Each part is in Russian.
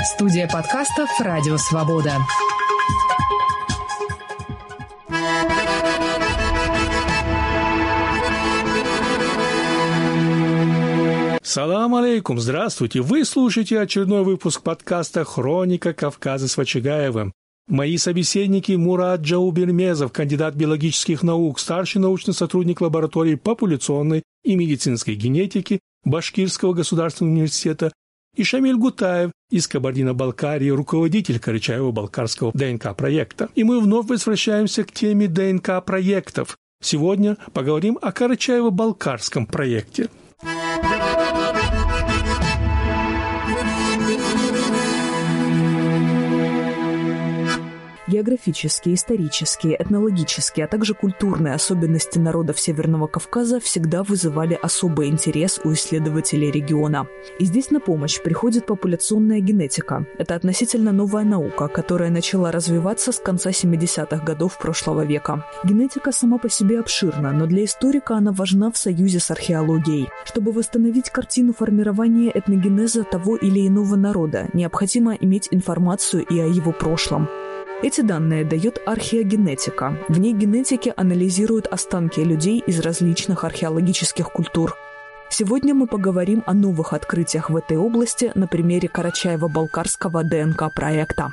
Студия подкастов «Радио Свобода». Салам алейкум, здравствуйте! Вы слушаете очередной выпуск подкаста «Хроника Кавказа» с Вачагаевым. Мои собеседники Мурат Джаубермезов, кандидат биологических наук, старший научный сотрудник лаборатории популяционной и медицинской генетики Башкирского государственного университета, и Шамиль Гутаев из Кабардино-Балкарии, руководитель Карачаево-Балкарского ДНК-проекта. И мы вновь возвращаемся к теме ДНК-проектов. Сегодня поговорим о Карачаево-Балкарском проекте. Географические, исторические, этнологические, а также культурные особенности народов Северного Кавказа всегда вызывали особый интерес у исследователей региона. И здесь на помощь приходит популяционная генетика. Это относительно новая наука, которая начала развиваться с конца 70-х годов прошлого века. Генетика сама по себе обширна, но для историка она важна в союзе с археологией. Чтобы восстановить картину формирования этногенеза того или иного народа, необходимо иметь информацию и о его прошлом. Эти данные дает археогенетика. В ней генетики анализируют останки людей из различных археологических культур. Сегодня мы поговорим о новых открытиях в этой области на примере Карачаево-Балкарского ДНК-проекта.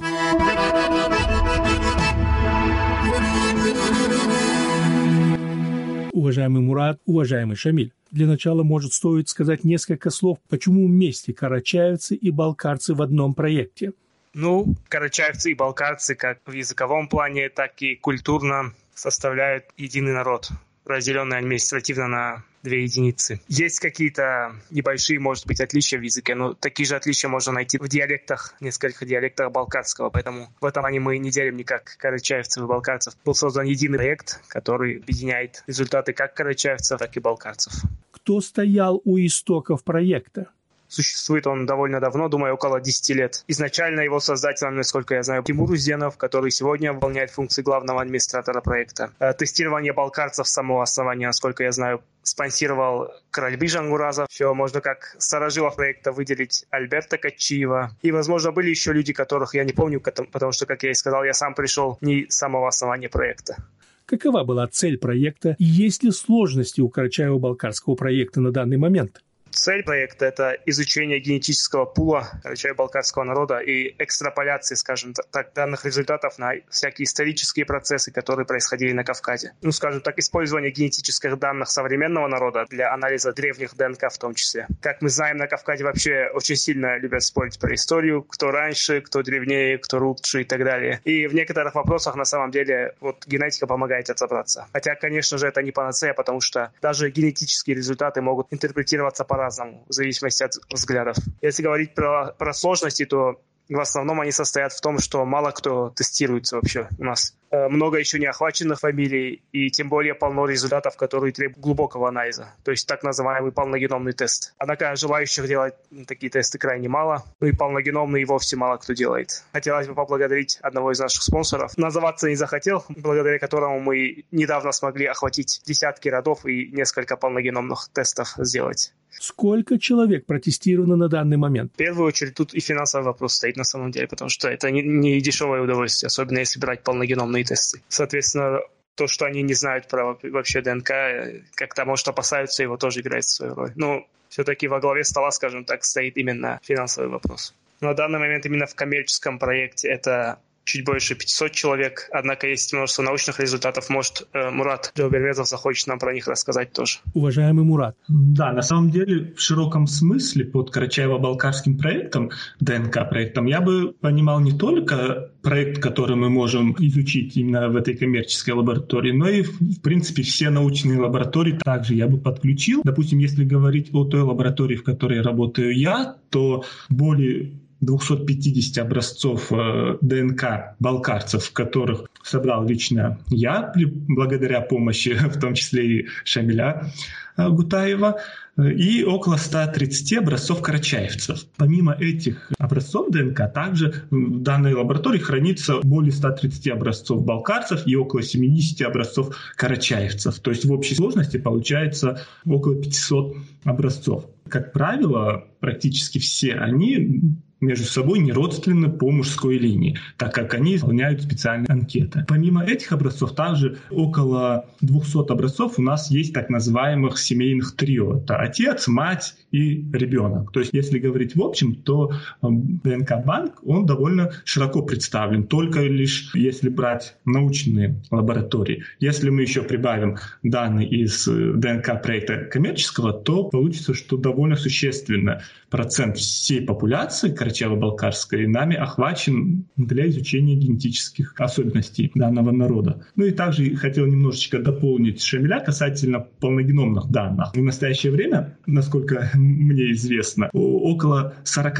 Уважаемый Мурат, уважаемый Шамиль, для начала, может, стоит сказать несколько слов, почему вместе карачаевцы и балкарцы в одном проекте. Карачаевцы и балкарцы как в языковом плане, так и культурно составляют единый народ, разделенный административно на две единицы. Есть какие-то небольшие, может быть, отличия в языке, но такие же отличия можно найти в диалектах, нескольких диалектах балкарского, поэтому в этом плане мы не делим никак карачаевцев и балкарцев. Был создан единый проект, который объединяет результаты как карачаевцев, так и балкарцев. Кто стоял у истоков проекта? Существует он довольно давно, думаю, около 10 лет. Изначально его создателем, насколько я знаю, Тимур Узденов, который сегодня выполняет функции главного администратора проекта. Тестирование балкарцев с самого основания, насколько я знаю, спонсировал Каральбий Жангуразов. Еще можно как старожилов проекта выделить Альберта Качиева. И, возможно, были еще люди, которых я не помню, потому что, как я и сказал, я сам пришел не с самого основания проекта. Какова была цель проекта и есть ли сложности у Карачаево-Балкарского проекта на данный момент? Цель проекта – это изучение генетического пула карачаево-балкарского народа и экстраполяции, скажем так, данных результатов на всякие исторические процессы, которые происходили на Кавказе. Использование генетических данных современного народа для анализа древних ДНК в том числе. Как мы знаем, на Кавказе вообще очень сильно любят спорить про историю, кто раньше, кто древнее, кто лучше и так далее. И в некоторых вопросах на самом деле генетика помогает разобраться. Хотя, конечно же, это не панацея, потому что даже генетические результаты могут интерпретироваться по-разному, в зависимости от взглядов. Если говорить про сложности, то в основном они состоят в том, что мало кто тестируется вообще у нас. Много еще не охваченных фамилий, и тем более полно результатов, которые требуют глубокого анализа, то есть так называемый полногеномный тест. Однако желающих делать такие тесты крайне мало, и полногеномный и вовсе мало кто делает. Хотелось бы поблагодарить одного из наших спонсоров. Называться не захотел, благодаря которому мы недавно смогли охватить десятки родов и несколько полногеномных тестов сделать. Сколько человек протестировано на данный момент? В первую очередь тут и финансовый вопрос стоит на самом деле, потому что это не дешевое удовольствие, особенно если брать полногеномные тесты. Соответственно, то, что они не знают про вообще ДНК, как-то, может, опасаются, его тоже играет свою роль. Но все-таки во главе стола, скажем так, стоит именно финансовый вопрос. На данный момент именно в коммерческом проекте это чуть больше 500 человек, однако есть множество научных результатов. Может, Мурат Джаубермезов захочет нам про них рассказать тоже. Уважаемый Мурат. Да, на самом деле, в широком смысле под Карачаево-Балкарским проектом, ДНК-проектом, я бы понимал не только проект, который мы можем изучить именно в этой коммерческой лаборатории, но и, в принципе, все научные лаборатории также я бы подключил. Допустим, если говорить о той лаборатории, в которой работаю я, то более 250 образцов ДНК балкарцев, которых собрал лично я, благодаря помощи, в том числе и Шамиля Гутаева, и около 130 образцов карачаевцев. Помимо этих образцов ДНК, также в данной лаборатории хранится более 130 образцов балкарцев и около 70 образцов карачаевцев. То есть в общей сложности получается около 500 образцов. Как правило, практически все они между собой не родственны по мужской линии, так как они заполняют специальные анкеты. Помимо этих образцов, также около 200 образцов у нас есть так называемых семейных трио. Это отец, мать и ребенок. То есть, если говорить в общем, то ДНК-банк, он довольно широко представлен, только лишь если брать научные лаборатории. Если мы еще прибавим данные из ДНК-проекта коммерческого, то получится, что довольно существенно процент всей популяции карачаево-балкарской нами охвачен для изучения генетических особенностей данного народа. Ну и также хотел немножечко дополнить Шамиля касательно полногеномных данных. В настоящее время, насколько мне известно, около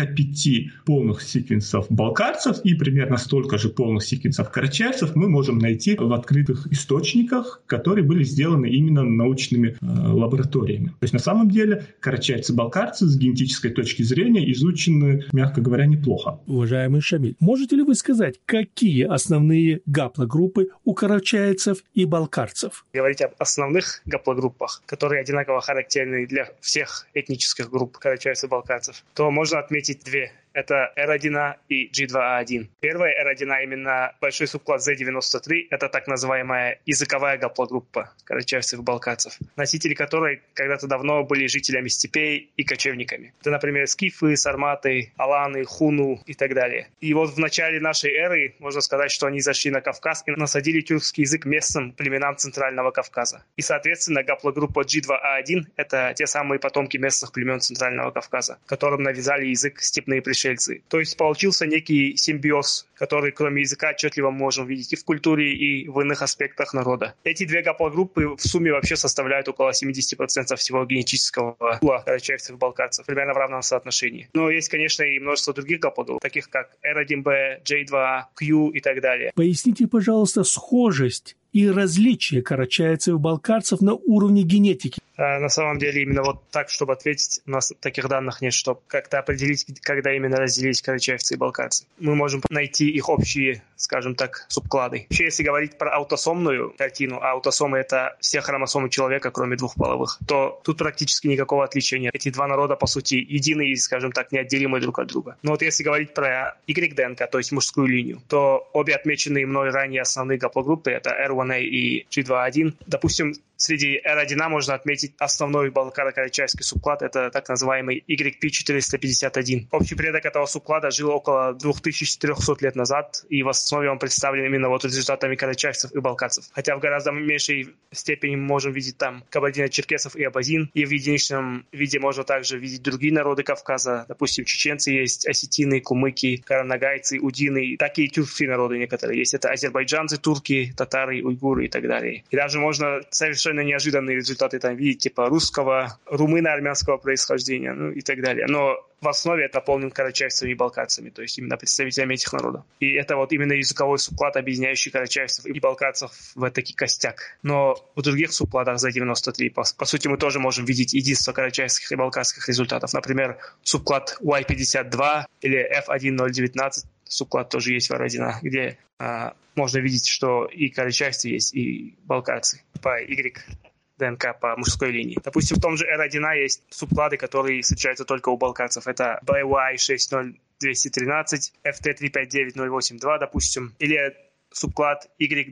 45 полных секвенсов балкарцев и примерно столько же полных секвенсов карачаевцев мы можем найти в открытых источниках, которые были сделаны именно научными лабораториями. То есть на самом деле карачаевцы-балкарцы с генетической точки зрения изучены, мягко говоря, неплохо. Уважаемый Шамиль, можете ли вы сказать, какие основные гаплогруппы у карачаевцев и балкарцев? Говорить об основных гаплогруппах, которые одинаково характерны для всех этнических групп карачаевцев и балкарцев, то можно отметить две. Это R1A и G2A1. Первая R1A именно большой субклад Z93. Это так называемая языковая гаплогруппа карачаевцев и балкарцев, носители которой когда-то давно были жителями степей и кочевниками. Это, например, скифы, сарматы, аланы, хуну и так далее. И вот в начале нашей эры можно сказать, что они зашли на Кавказ и насадили тюркский язык местным племенам Центрального Кавказа. И, соответственно, гаплогруппа G2A1 – это те самые потомки местных племен Центрального Кавказа, которым навязали язык степные пришельцы. То есть получился некий симбиоз, который кроме языка отчетливо можем видеть и в культуре, и в иных аспектах народа. Эти две гаплогруппы в сумме вообще составляют около 70% всего генетического пула карачаевцев и балкарцев, примерно в равном соотношении. Но есть, конечно, и множество других гаплогрупп, таких как R1B, J2, Q и так далее. Поясните, пожалуйста, схожесть и различия карачаевцев и балкарцев на уровне генетики. На самом деле именно вот так, чтобы ответить, у нас таких данных нет, чтобы как-то определить, когда именно разделились карачаевцы и балкарцы. Мы можем найти их общие, скажем так, субклады. Вообще, если говорить про аутосомную картину, а аутосомы — это все хромосомы человека, кроме двух половых, то тут практически никакого отличия нет. Эти два народа, по сути, едины и, скажем так, неотделимы друг от друга. Но вот если говорить про Y-ДНК, то есть мужскую линию, то обе отмеченные мной ранее основные гаплогруппы — это R1A и G2A1. Допустим, среди R1A можно отметить основной балкаро-карачаевский субклад, это так называемый YP451. Общий предок этого субклада жил около 2400 лет назад, и в основе он представлен именно вот результатами карачаевцев и балкарцев. Хотя в гораздо меньшей степени мы можем видеть там кабардино-черкесов и абазин, и в единичном виде можно также видеть другие народы Кавказа. Допустим, чеченцы есть, осетины, кумыки, каранагайцы, удины, такие тюркские народы некоторые есть. Это азербайджанцы, турки, татары, уйгуры и так далее. И даже можно совершенно неожиданные результаты там видеть, типа русского, румыно-армянского происхождения, ну и так далее. Но в основе это наполнен карачаевцами и балкарцами, то есть именно представителями этих народов. И это вот именно языковой субклад, объединяющий карачаевцев и балкарцев в таки костяк. Но в других субкладах за 93, по сути, мы тоже можем видеть единство карачаевских и балкарских результатов. Например, субклад Y52 или F1019, субклад тоже есть в R1A, где можно видеть, что и карачаевцы есть, и балкарцы по Y ДНК по мужской линии. Допустим, в том же R1A есть субклады, которые встречаются только у балкарцев. Это BY60213, FT359082, допустим, или субклад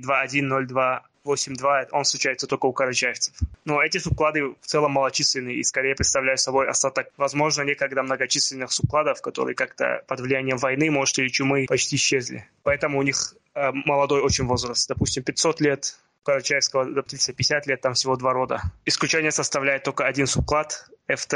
Y210282, он встречается только у карачаевцев. Но эти субклады в целом малочисленные и скорее представляют собой остаток, возможно, некогда многочисленных субкладов, которые как-то под влиянием войны, может, или чумы почти исчезли. Поэтому у них молодой очень возраст. Допустим, 500 лет, у карачаевского адаптации 50 лет, там всего два рода. Исключение составляет только один субклад,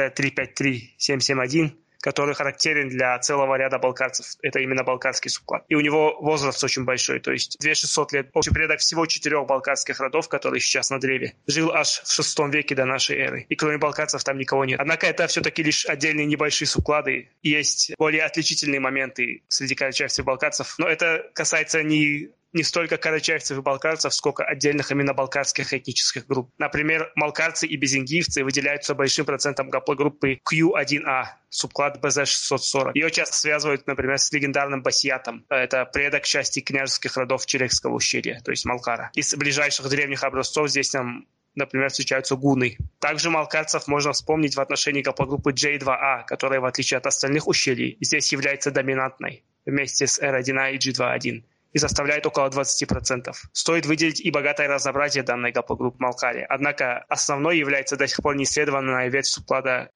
FT353771, который характерен для целого ряда балкарцев. Это именно балкарский субклад. И у него возраст очень большой, то есть 2600 лет. Общий предок всего 4 балкарских родов, которые сейчас на древе, жил аж в VI веке до нашей эры. И кроме балкарцев там никого нет. Однако это все-таки лишь отдельные небольшие субклады. Есть более отличительные моменты среди карачаевцев и балкарцев. Но это касается не столько карачаевцев и балкарцев, сколько отдельных именно балкарских этнических групп. Например, малкарцы и безингиевцы выделяются большим процентом гаплогруппы Q1A, субклад BZ640. Ее часто связывают, например, с легендарным Басиятом. Это предок части княжеских родов Черекского ущелья, то есть Малкара. Из ближайших древних образцов здесь нам например, встречаются гунны. Также малкарцев можно вспомнить в отношении гаплогруппы J2A, которая, в отличие от остальных ущелий, здесь является доминантной вместе с R1A и G2A1 и составляет около 20%. Стоит выделить и богатое разнообразие данной гаплогруппы Малкари. Однако основной является до сих пор неисследованная ветвь субклада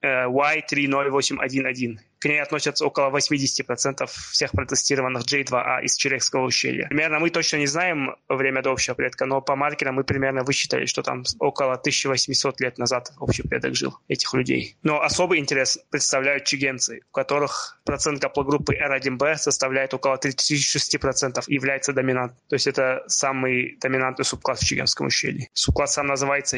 Y30811. К ней относятся около 80% всех протестированных J2A из Черекского ущелья. Примерно мы точно не знаем время до общего предка, но по маркерам мы примерно высчитали, что там около 1800 лет назад общий предок жил этих людей. Но особый интерес представляют чигенцы, у которых процент гаплогруппы R1b составляет около 36% и является доминантным. То есть это самый доминантный субклад в Чигенском ущелье. Субклад сам называется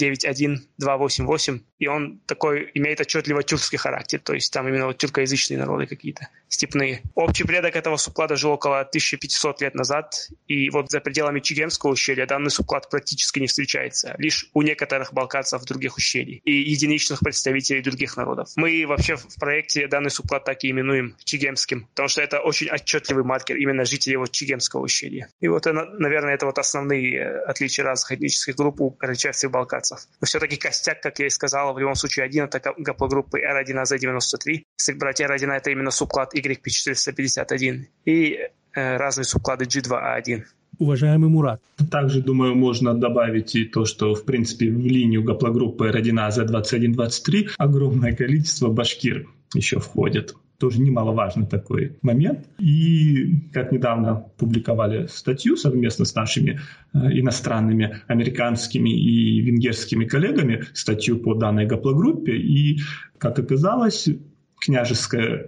Y91288, и он такой имеет отчетливо тюркский характер, то есть там именно вот тюркоязычные народы какие-то, степные. Общий предок этого субклада жил около 1500 лет назад, и вот за пределами Чигенского ущелья данный субклад практически не встречается, лишь у некоторых балкарцев в других ущельях и единичных представителей других народов. Мы вообще в проекте данный субклад так и именуем чигемским, потому что это очень отчетливый маркер именно жителей вот Чигемского ущелья. И вот, наверное, это вот основные отличия разных этнических групп у карачаевцев и балкарцев. Но все-таки костяк, как я и сказал, в любом случае один — это гаплогруппы R1AZ93. Если брать R1, это именно субклад YP451 и разные субклады G2A1. Уважаемый Мурат. Также, думаю, можно добавить и то, что, в принципе, в линию гаплогруппы R1AZ2123 огромное количество башкир еще входит. Тоже немаловажный такой момент. И, как недавно публиковали статью совместно с нашими иностранными, американскими и венгерскими коллегами, статью по данной гаплогруппе, и, как оказалось, княжеская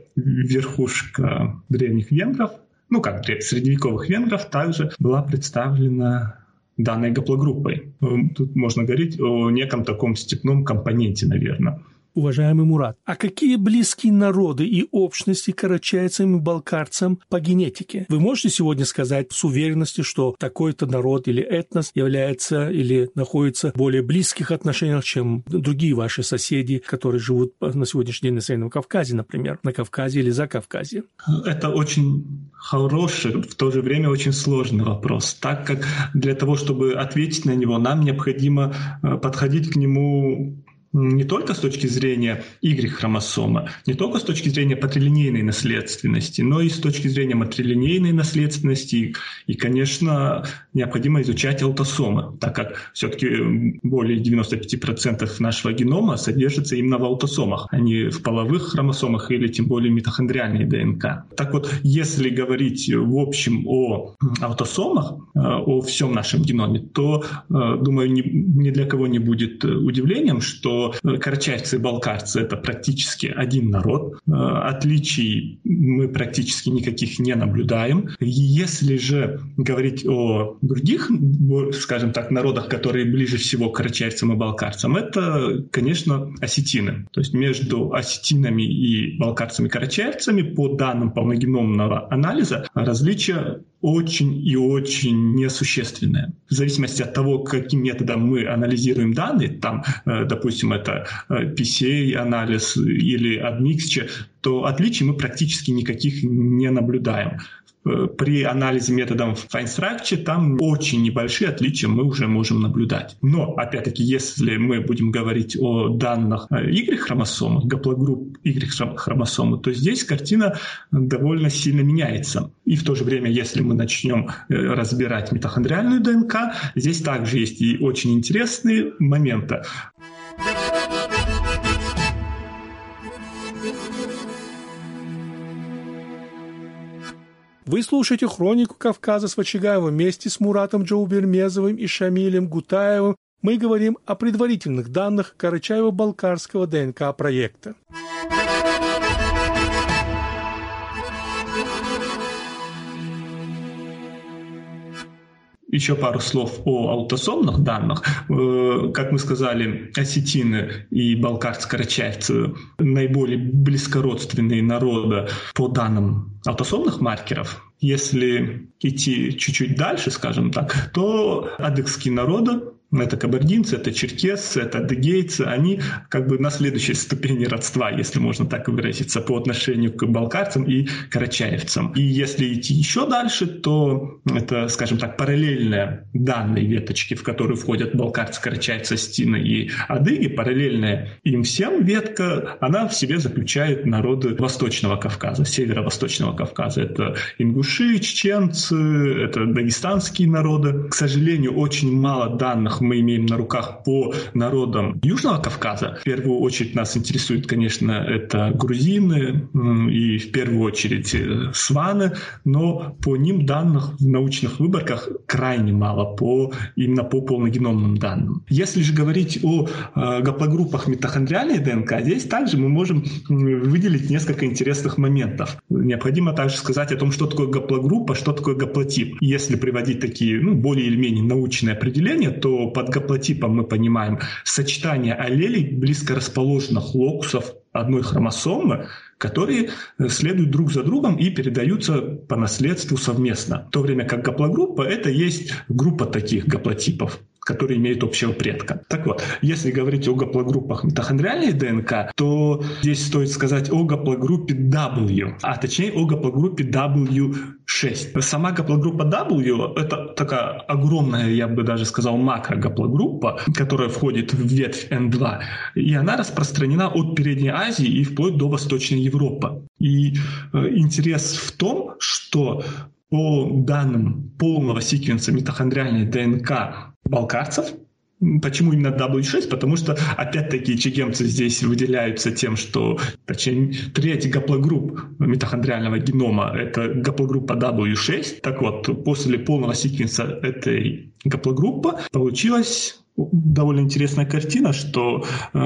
верхушка древних венгров, средневековых венгров, также была представлена данной гаплогруппой. Тут можно говорить о неком таком степном компоненте, наверное. Уважаемый Мурат, а какие близкие народы и общности карачаевцам и балкарцам по генетике? Вы можете сегодня сказать с уверенностью, что такой-то народ или этнос является или находится в более близких отношениях, чем другие ваши соседи, которые живут на сегодняшний день на Северном Кавказе, например, на Кавказе или за Кавказье? Это очень хороший, в то же время очень сложный вопрос, так как для того, чтобы ответить на него, нам необходимо подходить к нему не только с точки зрения Y-хромосомы, не только с точки зрения патрилинейной наследственности, но и с точки зрения матрилинейной наследственности. И, конечно, необходимо изучать аутосомы, так как все-таки более 95% нашего генома содержится именно в аутосомах, а не в половых хромосомах или тем более митохондриальной ДНК. Так вот, если говорить в общем о аутосомах, о всем нашем геноме, то, думаю, ни для кого не будет удивлением, что карачаевцы и балкарцы — это практически один народ. Отличий мы практически никаких не наблюдаем. Если же говорить о других, скажем так, народах, которые ближе всего к карачаевцам и балкарцам, это, конечно, осетины. То есть между осетинами и балкарцами и карачаевцами по данным полногеномного анализа различия очень и очень несущественные. В зависимости от того, каким методом мы анализируем данные, там, допустим, это PCA-анализ или admixture, то отличий мы практически никаких не наблюдаем. При анализе методом Fine Structure там очень небольшие отличия мы уже можем наблюдать. Но, опять-таки, если мы будем говорить о данных Y-хромосомах, гаплогрупп Y-хромосомы, то здесь картина довольно сильно меняется. И в то же время, если мы начнем разбирать митохондриальную ДНК, здесь также есть и очень интересные моменты. Вы слушаете «Хронику Кавказа» с Вачигаевым вместе с Муратом Джаубермезовым и Шамилем Гутаевым. Мы говорим о предварительных данных Карачаево-Балкарского ДНК-проекта. Еще пару слов о аутосомных данных. Как мы сказали, осетины и балкарцы-карачаевцы наиболее близкородственные народы по данным аутосомных маркеров. Если идти чуть-чуть дальше, скажем так, то адыгские народы Это кабардинцы, это черкесцы, это адыгейцы. Они как бы на следующей ступени родства, если можно так выразиться, по отношению к балкарцам и карачаевцам. И если идти еще дальше, то это, скажем так, параллельная данной веточке, в которую входят балкарцы, карачаевцы, осетины и адыги, параллельная им всем ветка, она в себе заключает народы Восточного Кавказа, Северо-Восточного Кавказа. Это ингуши, чеченцы, это дагестанские народы. К сожалению, очень мало данных мы имеем на руках по народам Южного Кавказа. В первую очередь нас интересует, конечно, это грузины и в первую очередь сваны, но по ним данных в научных выборках крайне мало именно по полногеномным данным. Если же говорить о гаплогруппах митохондриальной ДНК, здесь также мы можем выделить несколько интересных моментов. Необходимо также сказать о том, что такое гаплогруппа, что такое гаплотип. Если приводить такие более или менее научные определения, то под гаплотипом мы понимаем сочетание аллелей близко расположенных локусов одной хромосомы, которые следуют друг за другом и передаются по наследству совместно. В то время как гаплогруппа – это есть группа таких гаплотипов, которые имеют общего предка. Так вот, если говорить о гаплогруппах митохондриальной ДНК, то здесь стоит сказать о гаплогруппе W, а точнее о гаплогруппе W6. Сама гаплогруппа W – это такая огромная, я бы даже сказал, макрогаплогруппа, которая входит в ветвь N2, и она распространена от Передней Азии и вплоть до Восточной Европы. И интерес в том, что по данным полного секвенса митохондриальной ДНК балкарцев, почему именно W6? Потому что, опять-таки, чегемцы здесь выделяются тем, что, точнее, треть гаплогрупп митохондриального генома – это гаплогруппа W6. Так вот, после полного секвенса этой гаплогруппы получилась довольно интересная картина, что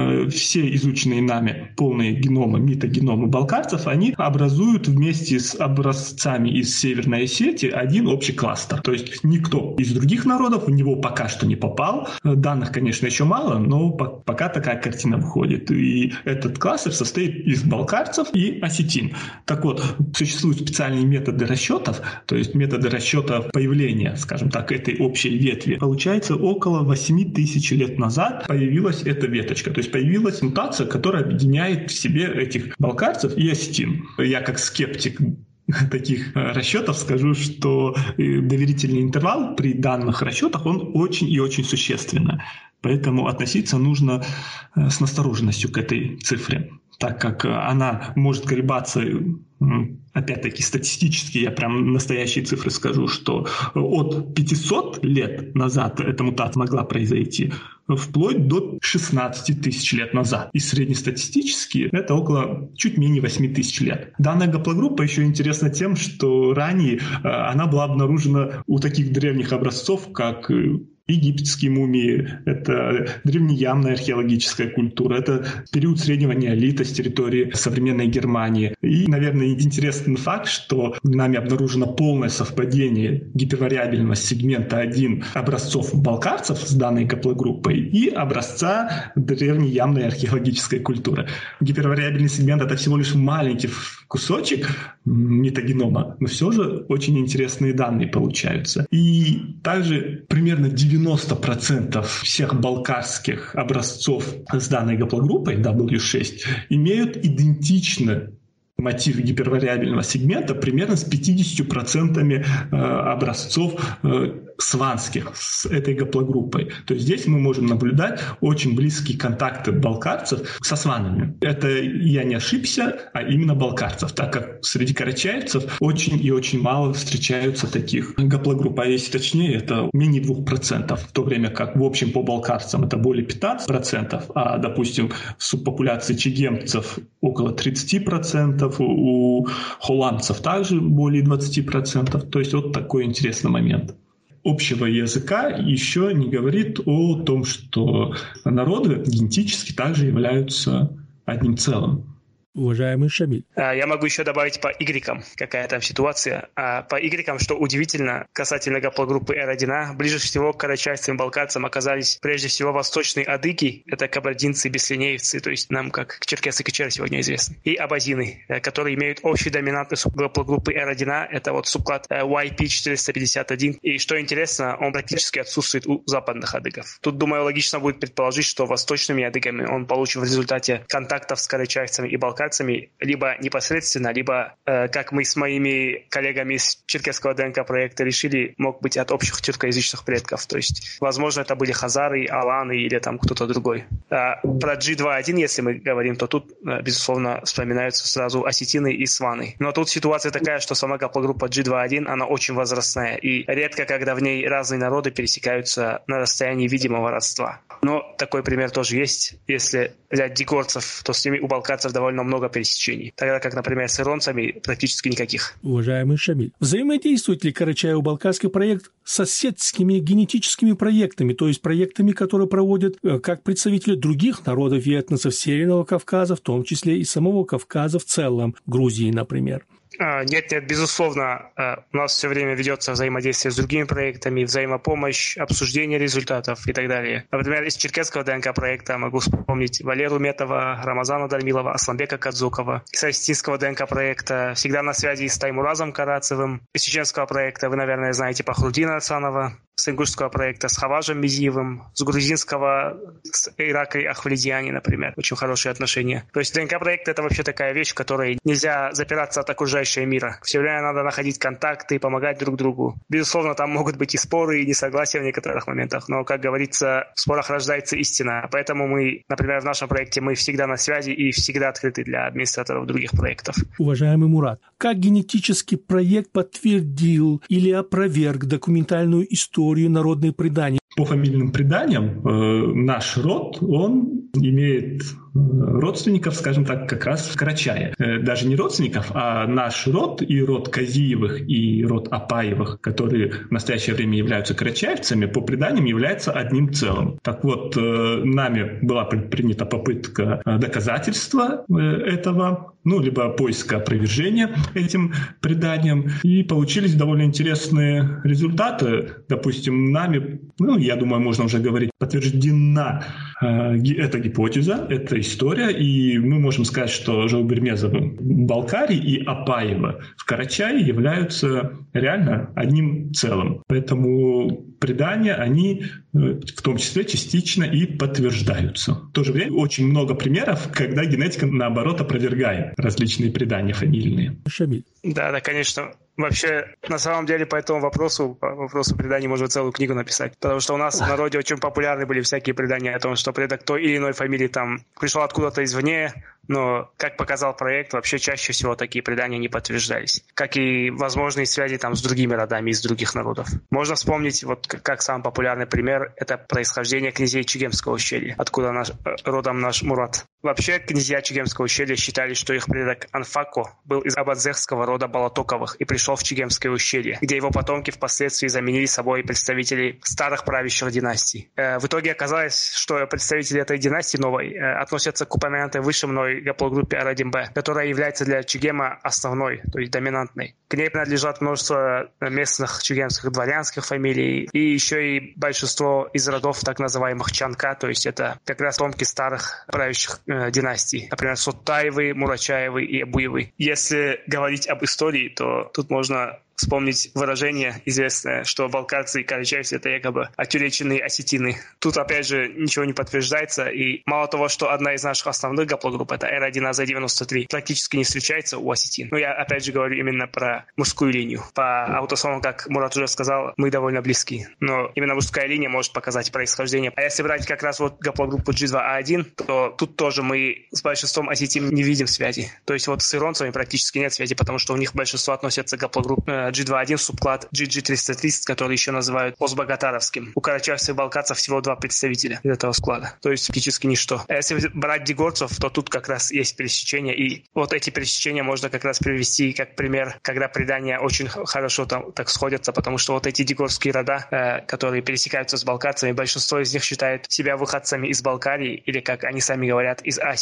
все изученные нами полные геномы, митогеномы балкарцев, они образуют вместе с образцами из Северной Осетии один общий кластер. То есть никто из других народов в него пока что не попал. Данных, конечно, еще мало, но пока такая картина выходит. И этот кластер состоит из балкарцев и осетин. Так вот, существуют специальные методы расчетов, то есть методы расчета появления, скажем так, этой общей ветви. Получается, около 8 тысяч лет назад появилась эта веточка. То есть появилась мутация, которая объединяет в себе этих балкарцев и осетин. Я как скептик таких расчетов скажу, что доверительный интервал при данных расчетах, он очень и очень существенный. Поэтому относиться нужно с настороженностью к этой цифре, так как она может колебаться, опять-таки статистически, я прям настоящие цифры скажу, что от 500 лет назад эта мутация могла произойти, вплоть до 16 тысяч лет назад. И среднестатистически это около чуть менее 8 тысяч лет. Данная гаплогруппа еще интересна тем, что ранее она была обнаружена у таких древних образцов, как египетские мумии, это древнеямная археологическая культура, это период среднего неолита с территории современной Германии. И, наверное, интересный факт, что нами обнаружено полное совпадение гипервариабельного сегмента 1 образцов балкарцев с данной гаплогруппой и образца древнеямной археологической культуры. Гипервариабельный сегмент – это всего лишь маленький кусочек метагенома, но все же очень интересные данные получаются. И также примерно 90% всех балкарских образцов с данной гаплогруппой W6 имеют идентичный мотив гипервариабельного сегмента примерно с 50% образцов сванских с этой гаплогруппой. То есть здесь мы можем наблюдать очень близкие контакты балкарцев со сванами. Это я не ошибся, а именно балкарцев, так как среди карачаевцев очень и очень мало встречаются таких гаплогрупп. А если точнее, это менее 2%, в то время как в общем по балкарцам это более 15%, а, допустим, в субпопуляции чегемцев около 30%, у холландцев также более 20%. То есть вот такой интересный момент. Общего языка еще не говорит о том, что народы генетически также являются одним целым. Уважаемый Шамиль. Я могу еще добавить по Y, какая там ситуация. По Y, что удивительно, касательно гаплогруппы R1A, ближе всего к карачаевцам и балкарцам оказались прежде всего восточные адыги, это кабардинцы и беслинеевцы, то есть нам как черкесы и кочеры сегодня известны, и абазины, которые имеют общий доминантный гаплогруппы R1A, это вот субклад YP451. И что интересно, он практически отсутствует у западных адыгов. Тут, думаю, логично будет предположить, что восточными адыгами он получен в результате контактов с карачаевцами и балкарцами либо непосредственно, либо, как мы с моими коллегами из черкесского ДНК-проекта решили, мог быть от общих тюркоязычных предков. То есть, возможно, это были хазары, аланы или там кто-то другой. Про G2.1, если мы говорим, то тут, безусловно, вспоминаются сразу осетины и сваны. Но тут ситуация такая, что сама гаплогруппа G2.1, она очень возрастная, и редко, когда в ней разные народы пересекаются на расстоянии видимого родства. Но такой пример тоже есть. Если взять дигорцев, то с ними у балкарцев довольно много пересечений. Тогда как, например, с иронцами практически никаких. Уважаемый Шамиль, взаимодействует ли Карачаево-Балкарский проект с соседскими генетическими проектами, то есть проектами, которые проводят как представители других народов и этносов Северного Кавказа, в том числе и самого Кавказа в целом, Грузии, например? Нет, безусловно, у нас все время ведется взаимодействие с другими проектами, взаимопомощь, обсуждение результатов и так далее. Например, из черкесского ДНК-проекта могу вспомнить Валеру Метова, Рамазана Дармилова, Асланбека Кадзукова. Из осетинского ДНК-проекта всегда на связи с Таймуразом Карацевым. Из чеченского проекта вы, наверное, знаете Пахрудина Асанова. С ингушского проекта с Хаважем Мизиевым, с грузинского с Иракой Ахвалидиани, например. Очень хорошие отношения. То есть ДНК-проект — это вообще такая вещь, в которой нельзя запираться от окружающего мира. Все время надо находить контакты и помогать друг другу. Безусловно, там могут быть и споры, и несогласия в некоторых моментах, но, как говорится, в спорах рождается истина. Поэтому мы, например, в нашем проекте мы всегда на связи и всегда открыты для администраторов других проектов. Уважаемый Мурат, как генетический проект подтвердил или опроверг документальную историю народные предания? По фамильным преданиям наш род, он имеет родственников, скажем так, как раз в Карачае. Даже не родственников, а наш род и род Казиевых, и род Апаевых, которые в настоящее время являются карачаевцами, по преданиям являются одним целым. Так вот, нами была предпринята попытка доказательства этого, либо поиска опровержения этим преданиям, и получились довольно интересные результаты. Допустим, нами, я думаю, можно уже говорить, подтверждена эта гипотеза, эта история, и мы можем сказать, что Жаубермезовы в Балкарии и Апаева в Карачае являются реально одним целым. Поэтому предания, они в том числе частично и подтверждаются. В то же время очень много примеров, когда генетика, наоборот, опровергает различные предания фамильные. Шамиль. Да, конечно. Вообще, на самом деле, по этому вопросу преданий можно целую книгу написать. Потому что у нас в народе очень популярны были всякие предания о том, что предок той или иной фамилии там пришел откуда-то извне, но, как показал проект, вообще чаще всего такие предания не подтверждались. Как и возможные связи там с другими родами из других народов. Можно вспомнить, вот как самый популярный пример, это происхождение князей Чегемского ущелья, откуда родом наш Мурат. Вообще, князья Чегемского ущелья считали, что их предок Анфако был из абадзехского рода Балатоковых и пришел в Чегемское ущелье, где его потомки впоследствии заменили собой представителей старых правящих династий. В итоге оказалось, что представители этой династии новой относятся к упомянутой выше мной гаплогруппе R1b, которая является для Чегема основной, то есть доминантной. К ней принадлежат множество местных чегемских дворянских фамилий и еще и большинство из родов так называемых Чанка, то есть это как раз потомки старых правящих династий. Например, Суттаевы, Мурачаевы и Абуевы. Если говорить об истории, то тут можно вспомнить выражение известное, что балкарцы и карачаевцы — это якобы отюреченные осетины. Тут, опять же, ничего не подтверждается, и мало того, что одна из наших основных гаплогрупп, это R1AZ93, практически не встречается у осетин. Я, опять же, говорю именно про мужскую линию. По аутосому, как Мурат уже сказал, мы довольно близки, но именно мужская линия может показать происхождение. А если брать как раз вот гаплогруппу G2A1, то тут тоже мы с большинством осетин не видим связи. То есть вот с иронцами практически нет связи, потому что у них большинство относятся к гаплогруппе G2.1 субклад GG330, который еще называют постбогатаровским. У карачаевцев и балкарцев всего 2 представителя из этого склада. То есть практически ничто. А если брать дигорцев, то тут как раз есть пересечения. И вот эти пересечения можно как раз привести как пример, когда предания очень хорошо там так сходятся, потому что вот эти дигорские рода, которые пересекаются с балкарцами, большинство из них считают себя выходцами из Балкарии или, как они сами говорят, из Асии.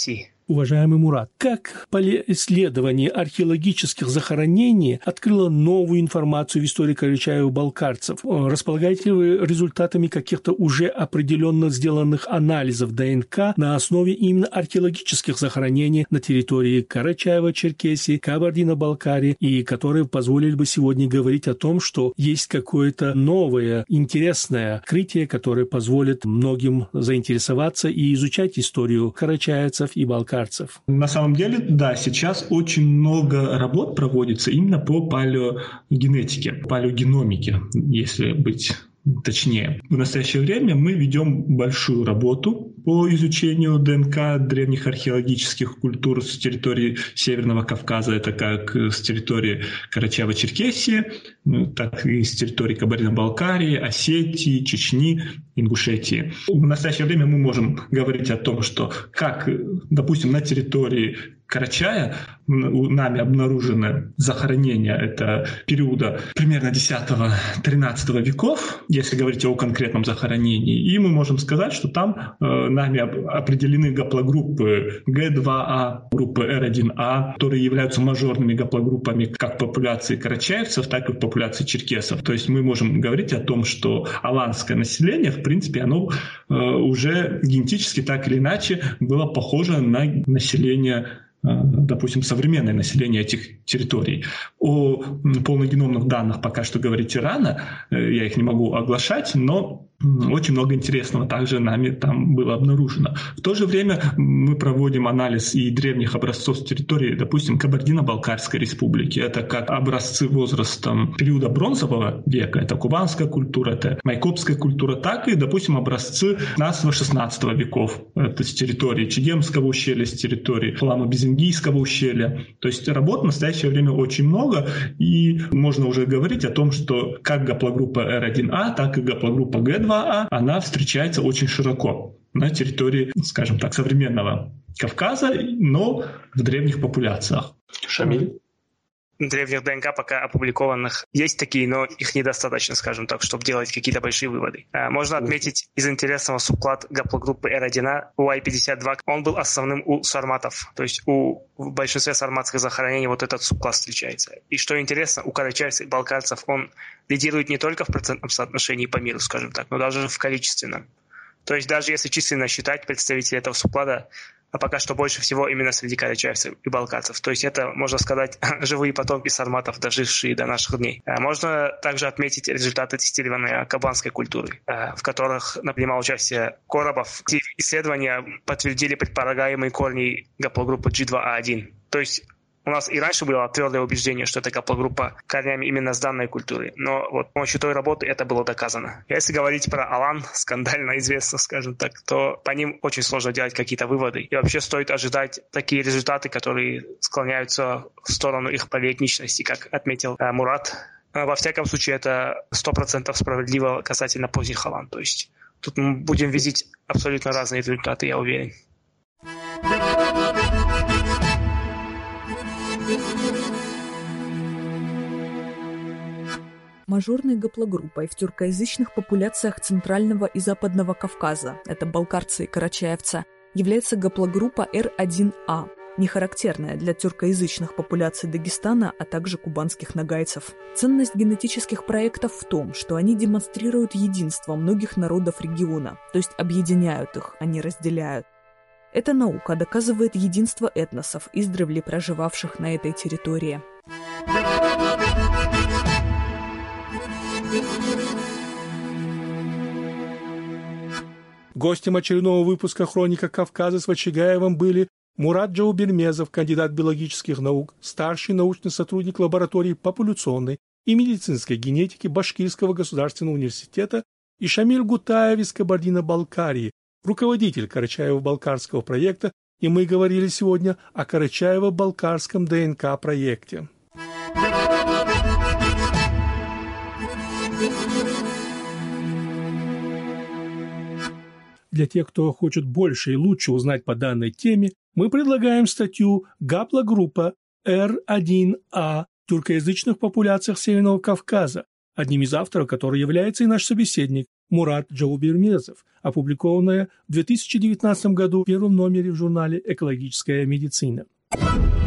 Уважаемый Мурат, как исследование археологических захоронений открыло новую информацию в истории карачаево-балкарцев? Располагаете ли вы результатами каких-то уже определенно сделанных анализов ДНК на основе именно археологических захоронений на территории Карачаева-Черкесии, Кабардино-Балкарии, и которые позволили бы сегодня говорить о том, что есть какое-то новое, интересное открытие, которое позволит многим заинтересоваться и изучать историю карачаевцев и балкарцев? На самом деле, да, сейчас очень много работ проводится именно по палеогенетике, палеогеномике, если быть точнее. В настоящее время мы ведем большую работу по изучению ДНК древних археологических культур с территории Северного Кавказа, это как с территории Карачаева-Черкесии, так и с территории Кабардино-Балкарии, Осетии, Чечни, Ингушетии. В настоящее время мы можем говорить о том, что как, допустим, на территории Карачая нами обнаружены захоронения это периода примерно 10-13 веков, если говорить о конкретном захоронении. И мы можем сказать, что там нами определены гаплогруппы Г2А, группы Р1А, которые являются мажорными гаплогруппами как в популяции карачаевцев, так и в популяции черкесов. То есть мы можем говорить о том, что аланское население, в принципе, оно уже генетически так или иначе было похоже на население, допустим, современное население этих территорий. О полногеномных данных пока что говорить рано, я их не могу оглашать, но очень много интересного также нами там было обнаружено. В то же время мы проводим анализ и древних образцов с территории, допустим, Кабардино-Балкарской республики. Это как образцы возрастом периода бронзового века, это кубанская культура, это майкопская культура, так и, допустим, образцы 15-16 веков. Это с территории Чегемского ущелья, с территории Фаламо-Безингийского ущелья. То есть работ в настоящее время очень много, и можно уже говорить о том, что как гаплогруппа R1A, так и гаплогруппа G2A, она встречается очень широко на территории, скажем так, современного Кавказа, но в древних популяциях. Шамиль? Древних ДНК пока опубликованных есть такие, но их недостаточно, скажем так, чтобы делать какие-то большие выводы. Можно отметить из интересного субклад гаплогруппы R1A, UY52, он был основным у сарматов, то есть в большинстве сарматских захоронений вот этот субкласс встречается. И что интересно, у карачаевцев и балкарцев он лидирует не только в процентном соотношении по миру, скажем так, но даже в количественном. То есть даже если численно считать представителей этого субклада, а пока что больше всего именно среди карачаевцев и балкарцев. То есть это, можно сказать, живые потомки сарматов, дожившие до наших дней. Можно также отметить результаты тестирования кабанской культуры, в которых принимал участие Коробов. Эти исследования подтвердили предполагаемые корни гаплогруппы G2A1. То есть у нас и раньше было твердое убеждение, что это гаплогруппа корнями именно с данной культуры, но вот с помощью той работы это было доказано. Если говорить про Алан, скандально известно, скажем так, то по ним очень сложно делать какие-то выводы. И вообще стоит ожидать такие результаты, которые склоняются в сторону их полиэтничности, как отметил Мурат. Во всяком случае, это 100% справедливо касательно поздних Алан. То есть тут мы будем видеть абсолютно разные результаты, я уверен. Мажорной гаплогруппой в тюркоязычных популяциях Центрального и Западного Кавказа, это балкарцы и карачаевцы, является гаплогруппа R1A, не характерная для тюркоязычных популяций Дагестана, а также кубанских нагайцев. Ценность генетических проектов в том, что они демонстрируют единство многих народов региона, то есть объединяют их, а не разделяют. Эта наука доказывает единство этносов, издревле проживавших на этой территории. Гостем очередного выпуска «Хроника Кавказа» с Вачигаевым были Мурат Джаубермезов, кандидат биологических наук, старший научный сотрудник лаборатории популяционной и медицинской генетики Башкирского государственного университета, и Шамиль Гутаев из Кабардино-Балкарии, руководитель Карачаево-Балкарского проекта, и мы говорили сегодня о Карачаево-Балкарском ДНК-проекте. Для тех, кто хочет больше и лучше узнать по данной теме, мы предлагаем статью «Гаплогруппа R1A в тюркоязычных популяциях Северного Кавказа», одним из авторов которой является и наш собеседник Мурат Джаубермезов, опубликованная в 2019 году в первом номере в журнале «Экологическая медицина».